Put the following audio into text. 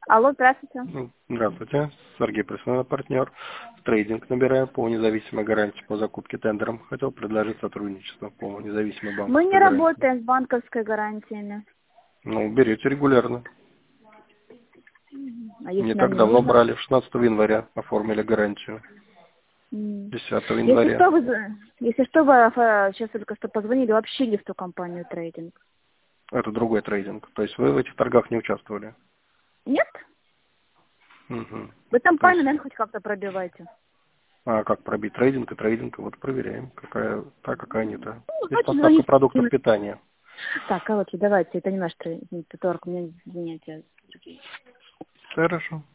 Алло, здравствуйте. Здравствуйте, Сергей Преснов, партнер. В трейдинг набираю по независимой гарантии по закупке тендером. Хотел предложить сотрудничество по независимой Мы банковской не гарантии. работаем с банковской гарантиями. Ну, берите регулярно. А если Не нам так не давно нужно? брали, 16 января оформили гарантию. 10 Если января. что, вы сейчас только что позвонили вообще не в ту компанию трейдинг. Это другой трейдинг. То есть вы в этих торгах не участвовали. Нет? Угу. Вы там То пальмы, есть, наверное, хоть как-то пробиваете. а как пробить трейдинг и трейдинг? Вот проверяем, какая та, какая не та. Ну, Здесь значит, поставка продуктов звоните. питания. Так, короче, давайте, это не наш трейдинг, у меня, извините. Хорошо.